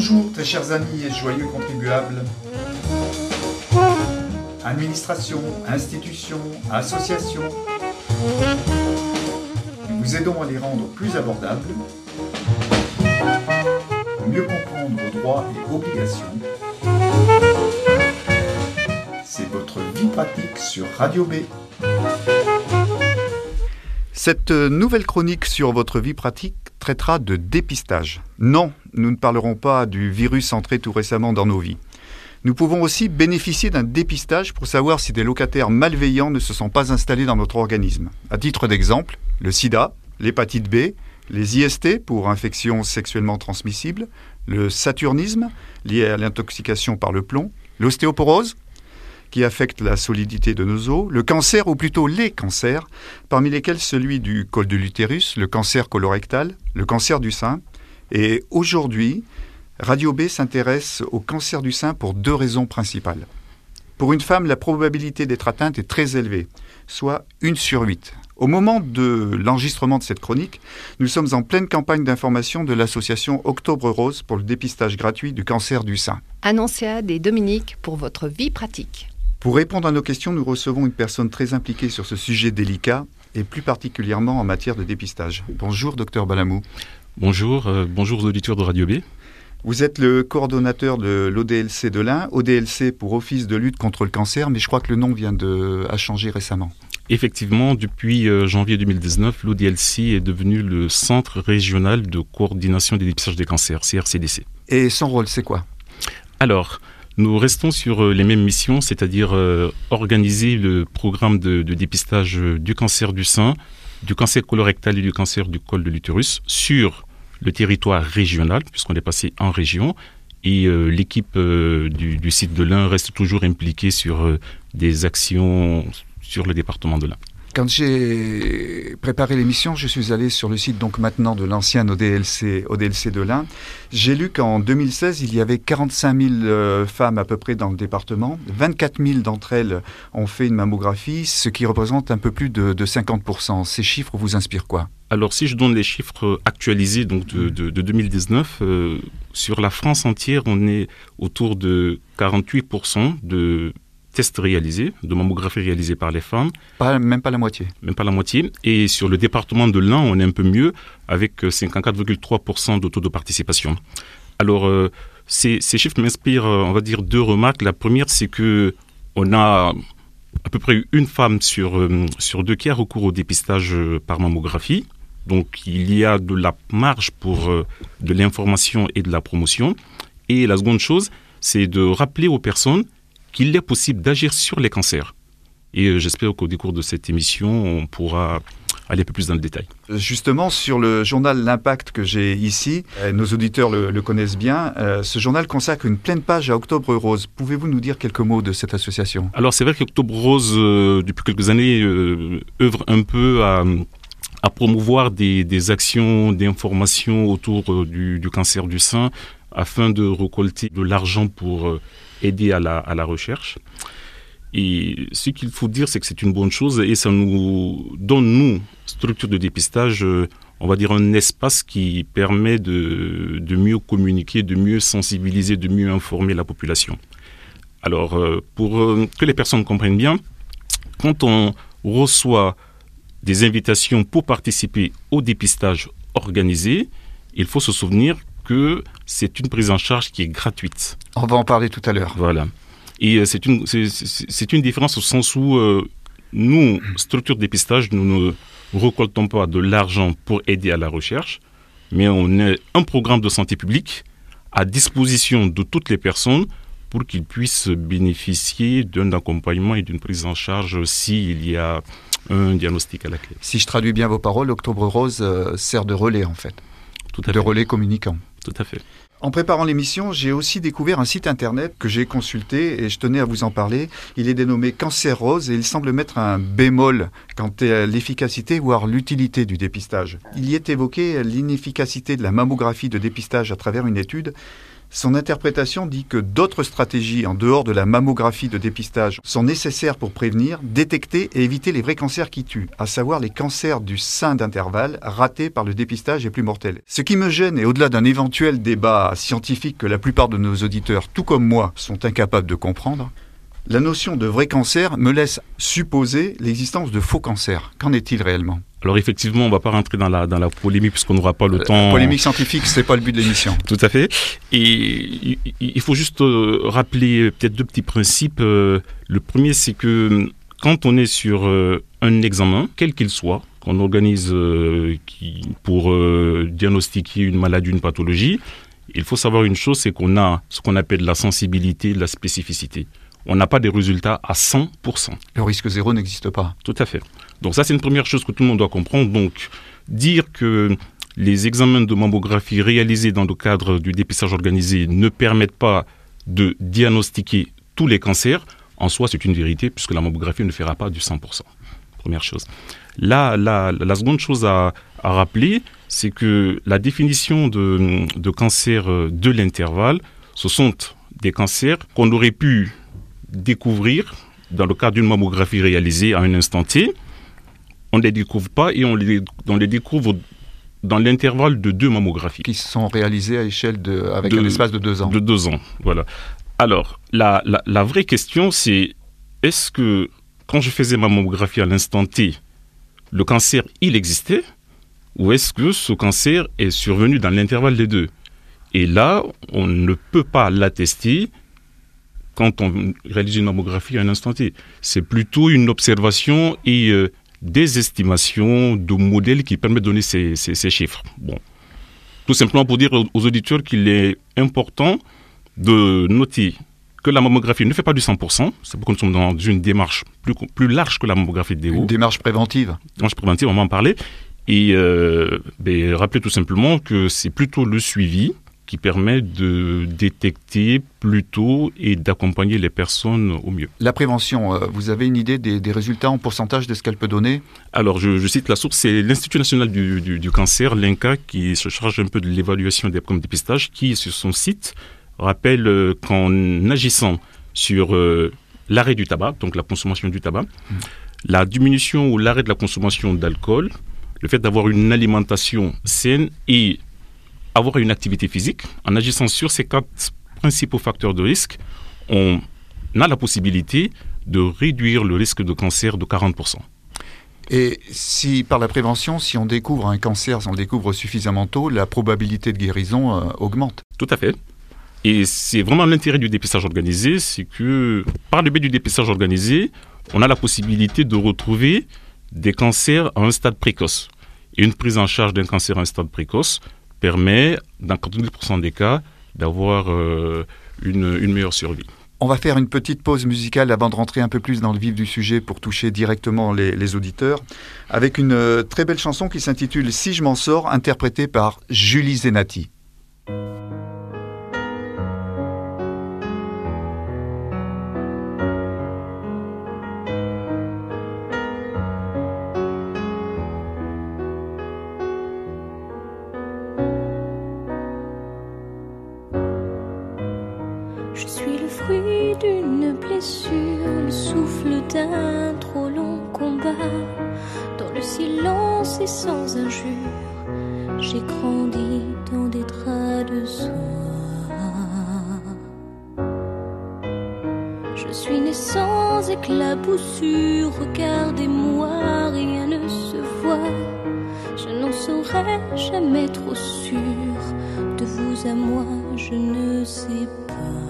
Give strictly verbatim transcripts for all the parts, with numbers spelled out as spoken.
Bonjour très chers amis et joyeux contribuables. Administration, institutions, associations. Nous vous aidons à les rendre plus abordables, pour mieux comprendre vos droits et obligations. C'est votre vie pratique sur Radio B. Cette nouvelle chronique sur votre vie pratique traitera de dépistage. Non, nous ne parlerons pas du virus entré tout récemment dans nos vies. Nous pouvons aussi bénéficier d'un dépistage pour savoir si des locataires malveillants ne se sont pas installés dans notre organisme. À titre d'exemple, le sida, l'hépatite B, les I S T pour infections sexuellement transmissibles, le saturnisme lié à l'intoxication par le plomb, l'ostéoporose qui affecte la solidité de nos os, le cancer ou plutôt les cancers, parmi lesquels celui du col de l'utérus, le cancer colorectal, le cancer du sein. Et aujourd'hui, Radio B s'intéresse au cancer du sein pour deux raisons principales. Pour une femme, la probabilité d'être atteinte est très élevée, soit une sur huit. Au moment de l'enregistrement de cette chronique, nous sommes en pleine campagne d'information de l'association Octobre Rose pour le dépistage gratuit du cancer du sein. Annonciade et Dominique pour votre vie pratique. Pour répondre à nos questions, nous recevons une personne très impliquée sur ce sujet délicat et plus particulièrement en matière de dépistage. Bonjour, docteur Balamou. Bonjour, euh, bonjour aux auditeurs de Radio B. Vous êtes le coordonnateur de l'O D L C de l'Ain, O D L C pour Office de lutte contre le cancer, mais je crois que le nom vient de a changé récemment. Effectivement, depuis euh, janvier deux mille dix-neuf, l'O D L C est devenu le Centre régional de coordination des dépistages des cancers, C R C D C. Et son rôle, c'est quoi ? Alors, nous restons sur euh, les mêmes missions, c'est-à-dire euh, organiser le programme de, de dépistage euh, du cancer du sein, du cancer colorectal et du cancer du col de l'utérus sur le territoire régional, puisqu'on est passé en région, et euh, l'équipe euh, du, du site de l'Ain reste toujours impliquée sur euh, des actions sur le département de l'Ain. Quand j'ai préparé l'émission, je suis allé sur le site donc maintenant de l'ancien O D L C, O D L C de l'Ain. J'ai lu qu'en deux mille seize, il y avait quarante-cinq mille euh, femmes à peu près dans le département. vingt-quatre mille d'entre elles ont fait une mammographie, ce qui représente un peu plus de, de cinquante pour cent. Ces chiffres vous inspirent quoi ? Alors, si je donne les chiffres actualisés donc de, de, de deux mille dix-neuf, euh, sur la France entière, on est autour de quarante-huit pour cent de tests réalisés, de mammographies réalisées par les femmes. Pas, même pas la moitié. Même pas la moitié. Et sur le département de l'Ain, on est un peu mieux, avec cinquante-quatre virgule trois pour cent de taux de participation. Alors, euh, ces, ces chiffres m'inspirent, on va dire, deux remarques. La première, c'est qu'on a à peu près une femme sur, euh, sur deux qui a recours au dépistage par mammographie. Donc, il y a de la marge pour euh, de l'information et de la promotion. Et la seconde chose, c'est de rappeler aux personnes qu'il est possible d'agir sur les cancers. Et euh, j'espère qu'au décours de cette émission, on pourra aller un peu plus dans le détail. Justement, sur le journal L'Impact que j'ai ici, euh, nos auditeurs le, le connaissent bien, euh, ce journal consacre une pleine page à Octobre Rose. Pouvez-vous nous dire quelques mots de cette association ? Alors, c'est vrai qu'Octobre Rose, euh, depuis quelques années, euh, œuvre un peu à, à promouvoir des, des actions d'information autour euh, du, du cancer du sein, afin de récolter de l'argent pour euh, aider à la, à la recherche. Et ce qu'il faut dire, c'est que c'est une bonne chose et ça nous donne, nous, structure de dépistage, euh, on va dire un espace qui permet de, de mieux communiquer, de mieux sensibiliser, de mieux informer la population. Alors, euh, pour euh, que les personnes comprennent bien, quand on reçoit des invitations pour participer au dépistage organisé, il faut se souvenir que c'est une prise en charge qui est gratuite. On va en parler tout à l'heure. Voilà. Et euh, c'est, une, c'est, c'est une différence au sens où euh, nous, structure de dépistage, nous ne récoltons pas de l'argent pour aider à la recherche, mais on est un programme de santé publique à disposition de toutes les personnes pour qu'ils puissent bénéficier d'un accompagnement et d'une prise en charge s'il y a un diagnostic à la clé. Si je traduis bien vos paroles, Octobre Rose euh, sert de relais en fait. Tout à de fait. relais communicant. Tout à fait. En préparant l'émission, j'ai aussi découvert un site internet que j'ai consulté et je tenais à vous en parler. Il est dénommé Cancer Rose et il semble mettre un bémol quant à l'efficacité, voire l'utilité du dépistage. Il y est évoqué l'inefficacité de la mammographie de dépistage à travers une étude. Son interprétation dit que d'autres stratégies en dehors de la mammographie de dépistage sont nécessaires pour prévenir, détecter et éviter les vrais cancers qui tuent, à savoir les cancers du sein d'intervalle ratés par le dépistage et plus mortels. Ce qui me gêne, et au-delà d'un éventuel débat scientifique que la plupart de nos auditeurs, tout comme moi, sont incapables de comprendre, la notion de vrai cancer me laisse supposer l'existence de faux cancers. Qu'en est-il réellement ? Alors effectivement, on ne va pas rentrer dans la, dans la polémique puisqu'on n'aura pas le la temps. La polémique scientifique, ce n'est pas le but de l'émission. Tout à fait. Et il faut juste rappeler peut-être deux petits principes. Le premier, c'est que quand on est sur un examen, quel qu'il soit, qu'on organise pour diagnostiquer une maladie, une pathologie, il faut savoir une chose, c'est qu'on a ce qu'on appelle la sensibilité, la spécificité. On n'a pas des résultats à cent pour cent. Le risque zéro n'existe pas. Tout à fait. Donc ça, c'est une première chose que tout le monde doit comprendre. Donc, dire que les examens de mammographie réalisés dans le cadre du dépistage organisé ne permettent pas de diagnostiquer tous les cancers, en soi, c'est une vérité, puisque la mammographie ne fera pas du cent pour cent. Première chose. Là, la, la seconde chose à, à rappeler, c'est que la définition de, de cancer de l'intervalle, ce sont des cancers qu'on aurait pu découvrir dans le cadre d'une mammographie réalisée à un instant T. On ne les découvre pas et on les, on les découvre dans l'intervalle de deux mammographies. Qui sont réalisées à échelle de, avec de, un espace de deux ans. De deux ans, voilà. Alors, la, la, la vraie question, c'est est-ce que quand je faisais ma mammographie à l'instant T, le cancer, il existait, ou est-ce que ce cancer est survenu dans l'intervalle des deux ? Et là, on ne peut pas l'attester quand on réalise une mammographie à un instant T. C'est plutôt une observation et euh, des estimations de modèles qui permettent de donner ces, ces, ces chiffres. Bon. Tout simplement pour dire aux, aux auditeurs qu'il est important de noter que la mammographie ne fait pas du cent pour cent. C'est pourquoi nous sommes dans une démarche plus, plus large que la mammographie de D O. Une démarche préventive. Une démarche préventive, on va en parler. Et euh, ben, rappeler tout simplement que c'est plutôt le suivi qui permet de détecter plus tôt et d'accompagner les personnes au mieux. La prévention, euh, vous avez une idée des, des résultats en pourcentage de ce qu'elle peut donner ? Alors, je, je cite la source, c'est l'Institut national du, du, du cancer, l'I N C A, qui se charge un peu de l'évaluation des programmes de dépistage, qui, sur son site, rappelle euh, qu'en agissant sur euh, l'arrêt du tabac, donc la consommation du tabac, mmh. la diminution ou l'arrêt de la consommation d'alcool, le fait d'avoir une alimentation saine et avoir une activité physique, en agissant sur ces quatre principaux facteurs de risque, on a la possibilité de réduire le risque de cancer de quarante pour cent. Et si par la prévention, si on découvre un cancer, si on le découvre suffisamment tôt, la probabilité de guérison euh, augmente. Tout à fait. Et c'est vraiment l'intérêt du dépistage organisé, c'est que par le biais du dépistage organisé, on a la possibilité de retrouver des cancers à un stade précoce. Et une prise en charge d'un cancer à un stade précoce permet, dans quatre-vingt-dix pour cent des cas, d'avoir euh, une, une meilleure survie. On va faire une petite pause musicale avant de rentrer un peu plus dans le vif du sujet pour toucher directement les, les auditeurs, avec une euh, très belle chanson qui s'intitule « Si je m'en sors », interprétée par Julie Zenati. Je suis le fruit d'une blessure, le souffle d'un trop long combat. Dans le silence et sans injure, j'ai grandi dans des draps de soie. Je suis né sans éclaboussure, regardez-moi, rien ne se voit. Je n'en serai jamais trop sûre, de vous à moi, je ne sais pas.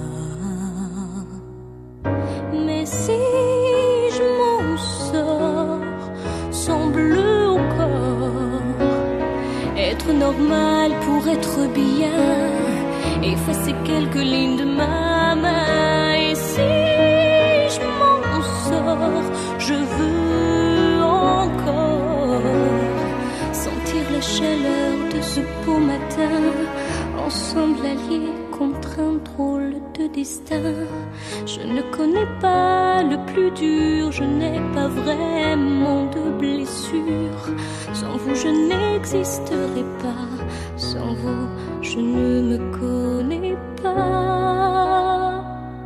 Mais si je m'en sors, semble au corps être normal pour être bien, effacer quelques lignes de ma main. Et si je m'en sors, je veux encore sentir la chaleur de ce beau matin, ensemble alliés contre un drôle de destin. Je ne connais pas le plus dur, je n'ai pas vraiment de blessure. Sans vous je n'existerai pas, sans vous je ne me connais pas. pas.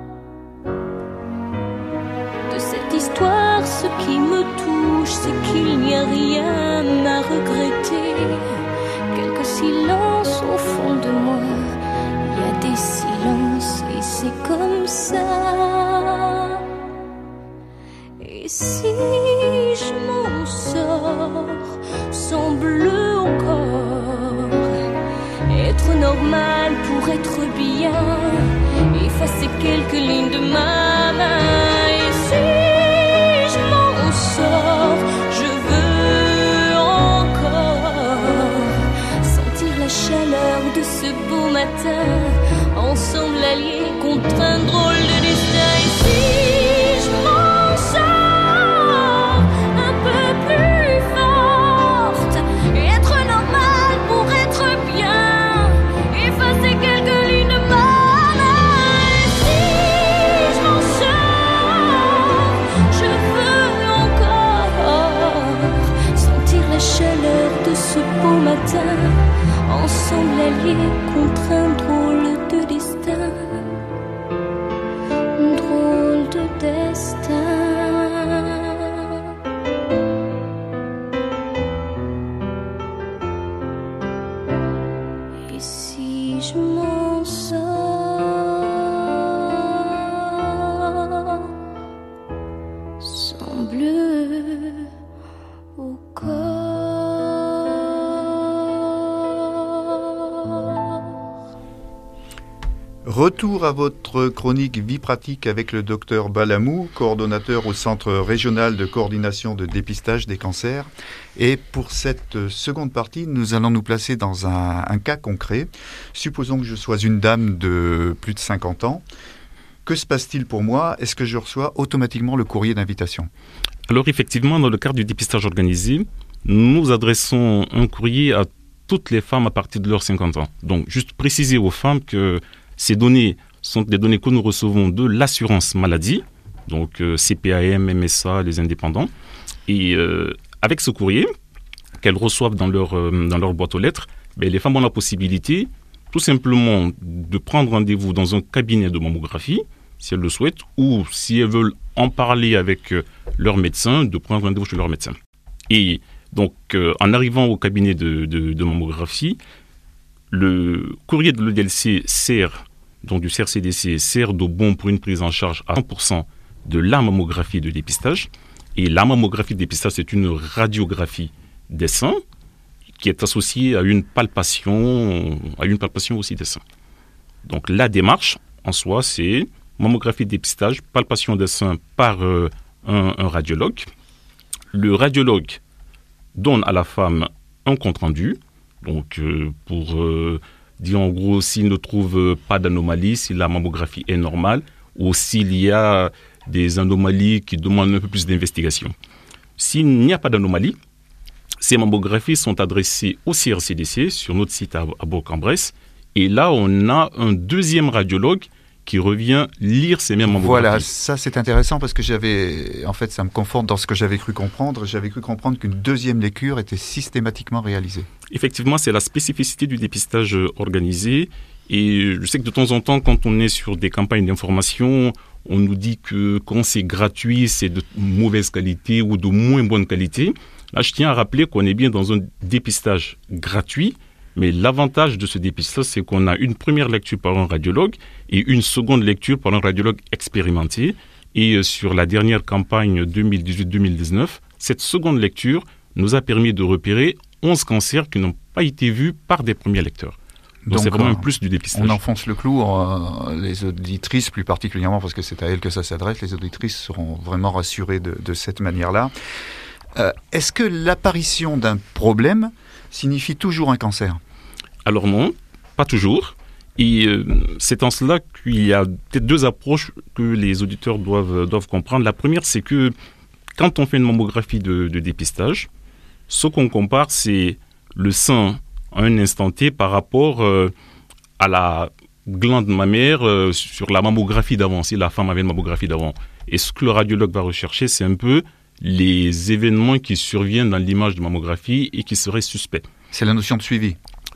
De cette histoire, ce qui me touche, c'est qu'il n'y a rien à regretter. Quelques silences au fond de moi, il y a des silences et c'est comme ça. Et si je m'en sors sans bleu au corps, être normal pour être bien, effacer quelques lignes de ma main. Et si je m'en sors, je veux encore sentir la chaleur de ce beau matin, ensemble alliés contre un drôle de destin. Et si je m'en sors un peu plus forte, être normal pour être bien, effacer quelques lignes de ma main. Et si je m'en sors, je veux encore sentir la chaleur de ce beau matin, ensemble alliés contre un drôle de destin. Drôle de destin. Et si je m'en sors sans bleu au corps. Retour à votre chronique Vie pratique avec le docteur Balamou, coordonnateur au Centre régional de coordination de dépistage des cancers. Et pour cette seconde partie, nous allons nous placer dans un, un cas concret. Supposons que je sois une dame de plus de cinquante ans. Que se passe-t-il pour moi? Est-ce que je reçois automatiquement le courrier d'invitation? Alors effectivement, dans le cadre du dépistage organisé, nous adressons un courrier à toutes les femmes à partir de leurs cinquante ans. Donc juste préciser aux femmes que ces données sont des données que nous recevons de l'assurance maladie, donc euh, C P A M, M S A, les indépendants. Et euh, avec ce courrier qu'elles reçoivent dans leur, euh, dans leur boîte aux lettres, ben, les femmes ont la possibilité tout simplement de prendre rendez-vous dans un cabinet de mammographie, si elles le souhaitent, ou si elles veulent en parler avec euh, leur médecin, de prendre rendez-vous chez leur médecin. Et donc, euh, en arrivant au cabinet de, de, de mammographie, le courrier de l'E D L C sert, donc du C R C D C, sert de bon pour une prise en charge à cent pour cent de la mammographie de dépistage. Et la mammographie de dépistage, c'est une radiographie des seins qui est associée à une palpation, à une palpation aussi des seins. Donc la démarche en soi, c'est mammographie de dépistage, palpation des seins par euh, un, un radiologue. Le radiologue donne à la femme un compte-rendu, donc euh, pour euh, dire en gros s'il ne trouve pas d'anomalie, si la mammographie est normale ou s'il y a des anomalies qui demandent un peu plus d'investigation. S'il n'y a pas d'anomalie, ces mammographies sont adressées au C R C D C sur notre site à, à Bourg-en-Bresse et là on a un deuxième radiologue qui revient lire ces mêmes mammographies. Voilà, ça c'est intéressant parce que j'avais, en fait ça me conforte dans ce que j'avais cru comprendre, j'avais cru comprendre qu'une deuxième lecture était systématiquement réalisée. Effectivement, c'est la spécificité du dépistage organisé et je sais que de temps en temps quand on est sur des campagnes d'information, on nous dit que quand c'est gratuit, c'est de mauvaise qualité ou de moins bonne qualité. Là, je tiens à rappeler qu'on est bien dans un dépistage gratuit. Mais l'avantage de ce dépistage, c'est qu'on a une première lecture par un radiologue et une seconde lecture par un radiologue expérimenté. Et sur la dernière campagne deux mille dix-huit deux mille dix-neuf, cette seconde lecture nous a permis de repérer onze cancers qui n'ont pas été vus par des premiers lecteurs. Donc, Donc c'est vraiment un plus du dépistage. On enfonce le clou. Euh, les auditrices, plus particulièrement, parce que c'est à elles que ça s'adresse, les auditrices seront vraiment rassurées de, de cette manière-là. Euh, est-ce que l'apparition d'un problème signifie toujours un cancer? Alors non, pas toujours. Et euh, c'est en cela qu'il y a peut-être deux approches que les auditeurs doivent, doivent comprendre. La première, c'est que quand on fait une mammographie de, de dépistage, ce qu'on compare, c'est le sein à un instant T par rapport euh, à la glande mammaire euh, sur la mammographie d'avant, si la femme avait une mammographie d'avant. Et ce que le radiologue va rechercher, c'est un peu les événements qui surviennent dans l'image de mammographie et qui seraient suspects. C'est la notion de suivi.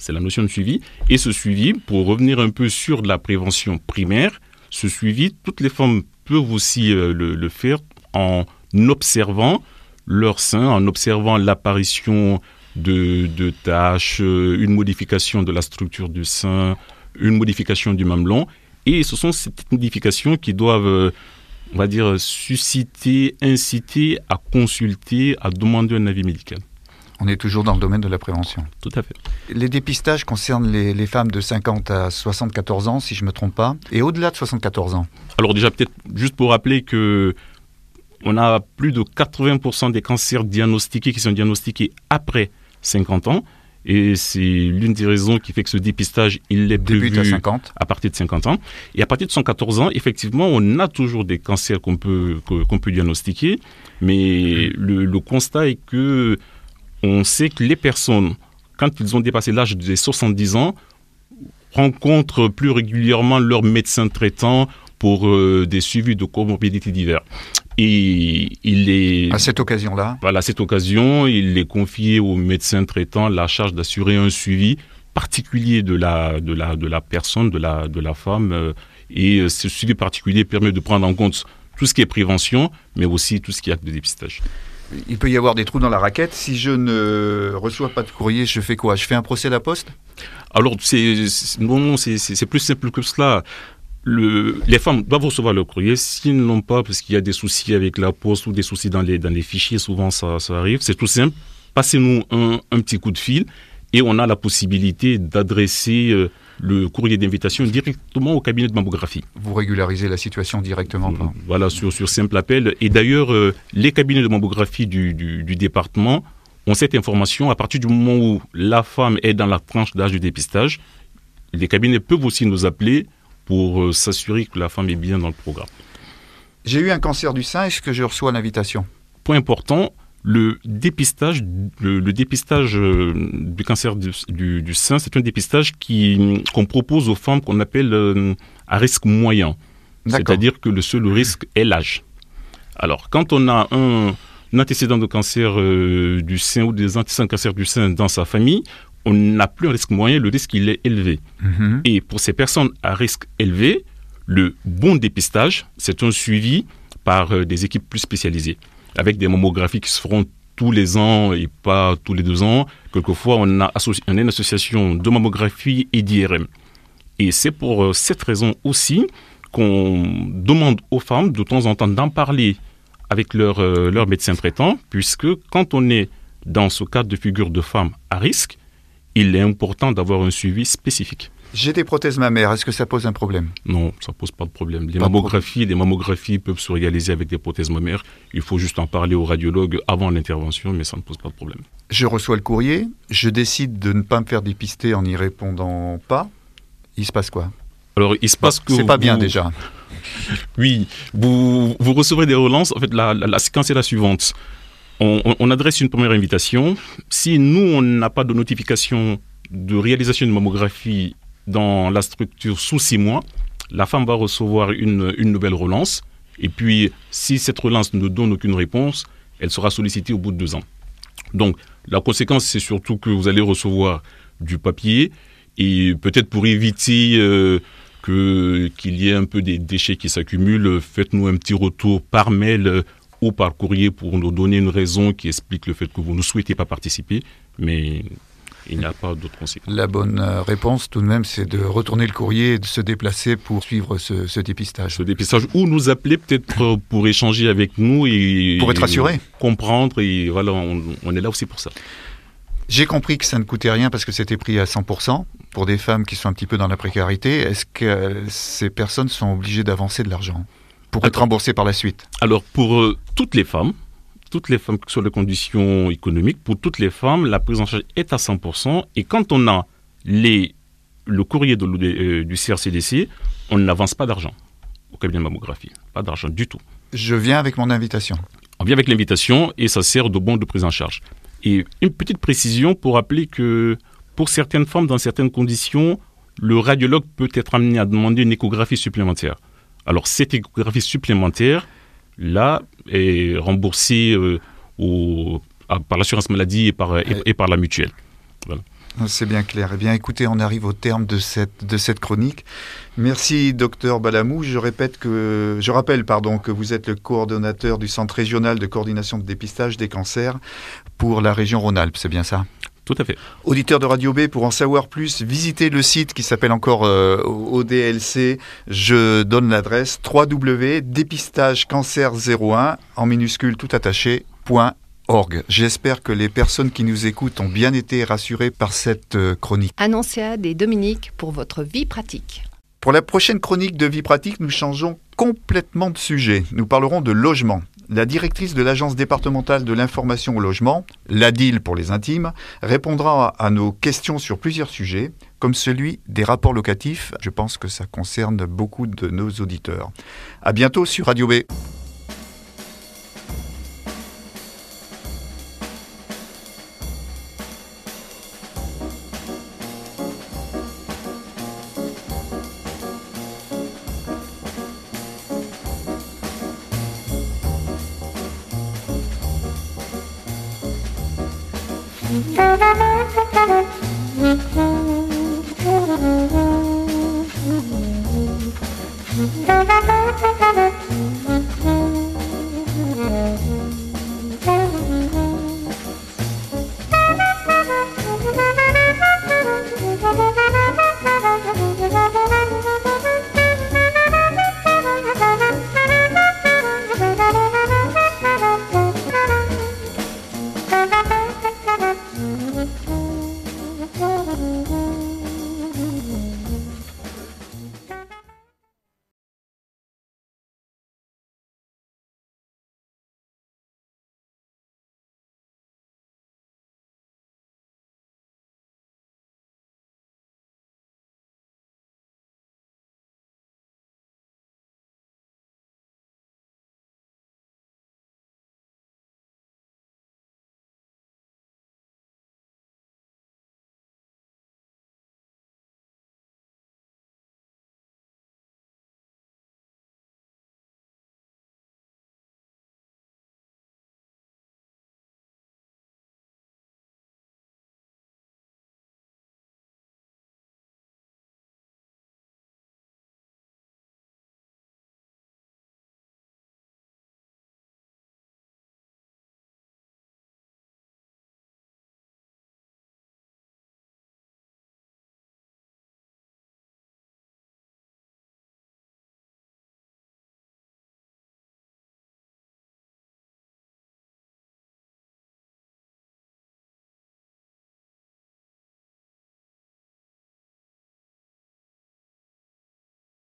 c'est la notion de suivi. Et ce suivi, pour revenir un peu sur la prévention primaire, ce suivi, toutes les femmes peuvent aussi euh, le, le faire en observant leur sein, en observant l'apparition de, de taches, euh, une modification de la structure du sein, une modification du mamelon. Et ce sont ces modifications qui doivent... Euh, on va dire, susciter, inciter à consulter, à demander un avis médical. On est toujours dans le domaine de la prévention. Tout à fait. Les dépistages concernent les, les femmes de cinquante à soixante-quatorze ans, si je ne me trompe pas, et au-delà de soixante-quatorze ans. Alors déjà, peut-être juste pour rappeler que on a plus de quatre-vingts pour cent des cancers diagnostiqués qui sont diagnostiqués après cinquante ans. Et c'est l'une des raisons qui fait que ce dépistage, il est prévu à, cinquante. à partir de cinquante ans. Et à partir de soixante-quatorze ans, effectivement, on a toujours des cancers qu'on peut, qu'on peut diagnostiquer. Mais le, le constat est que on sait que les personnes, quand ils ont dépassé l'âge de soixante-dix ans, rencontrent plus régulièrement leur médecin traitant pour euh, des suivis de comorbidités diverses. Et il est... À cette occasion-là Voilà, à cette occasion, il est confié au médecin traitant la charge d'assurer un suivi particulier de la, de la, de la personne, de la, de la femme. Et ce suivi particulier permet de prendre en compte tout ce qui est prévention, mais aussi tout ce qui est acte de dépistage. Il peut y avoir des trous dans la raquette. Si je ne reçois pas de courrier, je fais quoi? Je fais un procès à la poste? Alors, c'est, c'est, non, c'est, c'est, c'est plus simple que cela. Le, les femmes doivent recevoir leur courrier. S'ils ne l'ont pas, parce qu'il y a des soucis avec la poste ou des soucis dans les, dans les fichiers, souvent ça, ça arrive. C'est tout simple. Passez-nous un, un petit coup de fil et on a la possibilité d'adresser euh, le courrier d'invitation directement au cabinet de mammographie. Vous régularisez la situation directement pas. Voilà, sur, sur simple appel. Et d'ailleurs, euh, les cabinets de mammographie du, du, du département ont cette information à partir du moment où la femme est dans la tranche d'âge du dépistage. Les cabinets peuvent aussi nous appeler pour euh, s'assurer que la femme est bien dans le programme. J'ai eu un cancer du sein, est-ce que je reçois l'invitation? Point important, le dépistage, le, le dépistage euh, du cancer du, du, du sein, c'est un dépistage qui, qu'on propose aux femmes qu'on appelle euh, à risque moyen. D'accord. C'est-à-dire que le seul risque est l'âge. Alors, quand on a un, un antécédent de cancer euh, du sein ou des antécédents de cancer du sein dans sa famille, on n'a plus un risque moyen, le risque il est élevé. Mmh. Et pour ces personnes à risque élevé, le bon dépistage, c'est un suivi par euh, des équipes plus spécialisées, avec des mammographies qui se feront tous les ans et pas tous les deux ans. Quelquefois, on a, associ- on a une association de mammographie et d'I R M. Et c'est pour euh, cette raison aussi qu'on demande aux femmes de temps en temps d'en parler avec leur, euh, leur médecin traitant, puisque quand on est dans ce cadre de figure de femme à risque, il est important d'avoir un suivi spécifique. J'ai des prothèses mammaires, est-ce que ça pose un problème? Non, ça ne pose pas de problème. Les pas mammographies, problème. les mammographies peuvent se réaliser avec des prothèses mammaires. Il faut juste en parler au radiologue avant l'intervention, mais ça ne pose pas de problème. Je reçois le courrier, je décide de ne pas me faire dépister en n'y répondant pas. Il se passe quoi? Alors, il se passe bon, que... C'est vous... pas bien déjà. Oui, vous, vous recevrez des relances. En fait, la, la, la séquence est la suivante. On, on, on adresse une première invitation. Si nous, on n'a pas de notification de réalisation de mammographie dans la structure sous six mois, la femme va recevoir une, une nouvelle relance. Et puis, si cette relance ne donne aucune réponse, elle sera sollicitée au bout de deux ans. Donc, la conséquence, c'est surtout que vous allez recevoir du papier. Et peut-être pour éviter euh, que, qu'il y ait un peu des déchets qui s'accumulent, faites-nous un petit retour par mail euh, ou par courrier pour nous donner une raison qui explique le fait que vous ne souhaitez pas participer. Mais il n'y a pas d'autre conséquence. La bonne réponse, tout de même, c'est de retourner le courrier et de se déplacer pour suivre ce, ce dépistage. Ce dépistage, ou nous appeler peut-être pour échanger avec nous et... Pour être assuré. Comprendre, et voilà, on, on est là aussi pour ça. J'ai compris que ça ne coûtait rien parce que c'était pris à cent pour cent pour des femmes qui sont un petit peu dans la précarité. Est-ce que ces personnes sont obligées d'avancer de l'argent pour être remboursées par la suite? Alors, pour euh, toutes les femmes, toutes les femmes sur les conditions économiques, pour toutes les femmes, la prise en charge est à cent pour cent. Et quand on a les, le courrier de, euh, du C R C D C, on n'avance pas d'argent au cabinet de mammographie. Pas d'argent du tout. Je viens avec mon invitation. On vient avec l'invitation et ça sert de bon de prise en charge. Et une petite précision pour rappeler que pour certaines femmes, dans certaines conditions, le radiologue peut être amené à demander une échographie supplémentaire. Alors cette échographie supplémentaire, là, est remboursée euh, au, à, par l'assurance maladie et par, et, et par la mutuelle. Voilà. C'est bien clair. Eh bien, écoutez, on arrive au terme de cette, de cette chronique. Merci, docteur Balamou. Je répète que, je rappelle, pardon, que vous êtes le coordonnateur du Centre régional de coordination de dépistage des cancers pour la région Rhône-Alpes. C'est bien ça ? Tout à fait. Auditeurs de Radio B, pour en savoir plus, visitez le site qui s'appelle encore euh, O D L C. Je donne l'adresse w w w point dépistage cancer zéro un en minuscule tout attaché point org. J'espère que les personnes qui nous écoutent ont bien été rassurées par cette euh, chronique. Annonciade et Dominique pour votre vie pratique. Pour la prochaine chronique de Vie pratique, nous changeons complètement de sujet. Nous parlerons de logement. La directrice de l'Agence départementale de l'information au logement, l'A D I L pour les intimes, répondra à nos questions sur plusieurs sujets, comme celui des rapports locatifs. Je pense que ça concerne beaucoup de nos auditeurs. À bientôt sur Radio B. Thank you.